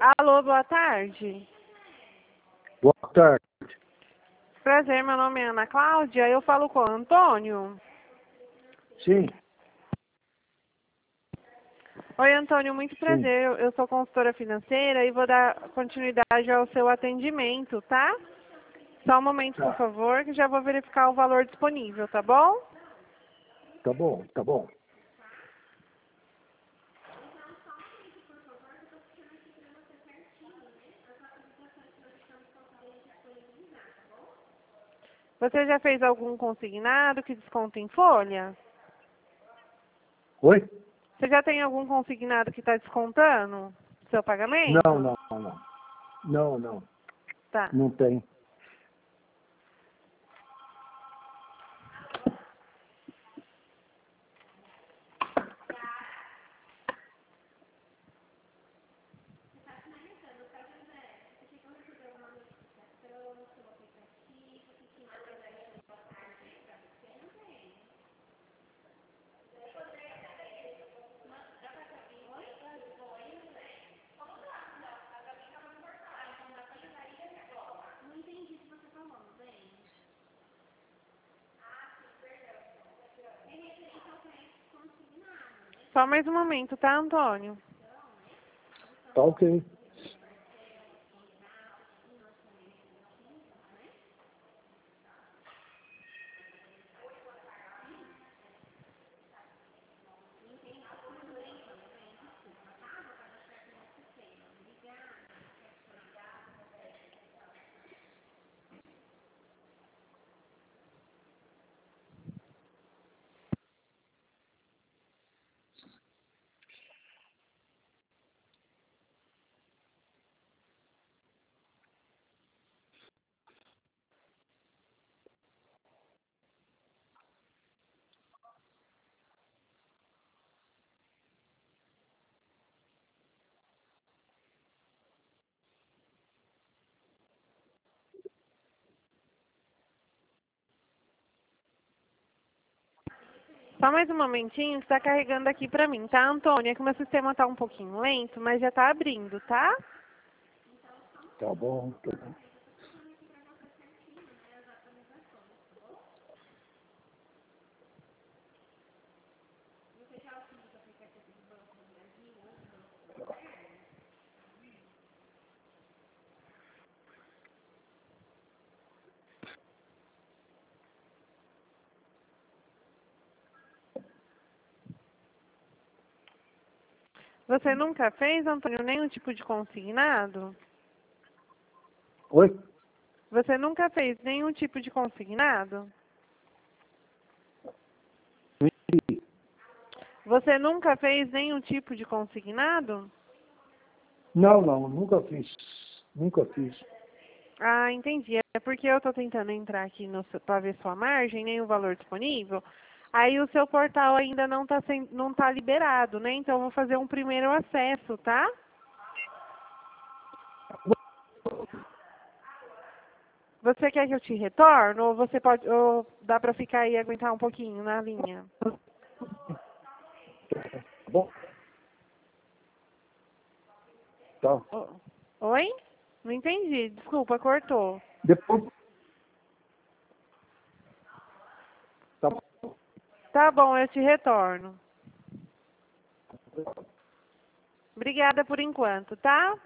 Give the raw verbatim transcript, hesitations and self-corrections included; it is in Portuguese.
Alô, boa tarde. Boa tarde. Prazer, meu nome é Ana Cláudia. Eu falo com o Antônio. Sim, Oi, Antônio, muito sim. prazer. Eu, eu sou consultora financeira e vou dar continuidade ao seu atendimento, tá? Só um momento, por Tá, favor, que já vou verificar o valor disponível, tá bom? tá bom, tá bom. Você já fez algum consignado que desconta em folha? Oi? Você já tem algum consignado que está descontando seu Não, pagamento? não, não. Não, não. Tá. Não tem. Só mais um momento, tá, Antônio? Tá ok. Só mais um momentinho que está carregando aqui pra mim, tá, Antônio? É que o meu sistema tá um pouquinho lento, mas já tá abrindo, tá? Tá bom, tá bom. Você nunca fez, Antônio, nenhum tipo de consignado? Oi? Você nunca fez nenhum tipo de consignado? Não entendi. Você nunca fez nenhum tipo de consignado? Não, não, nunca fiz. Nunca fiz. Ah, entendi. É porque eu estou tentando entrar aqui para ver sua margem, nem o valor disponível. Aí o seu portal ainda não está não tá liberado, né? Então eu vou fazer um primeiro acesso, tá? Você quer que eu te retorne ou você pode ou dá para ficar aí e aguentar um pouquinho na linha? Tá bom? Tá. O- Oi? Não entendi. Desculpa, cortou. Depois. Tá bom. Tá bom, eu te retorno. Obrigada por enquanto, tá?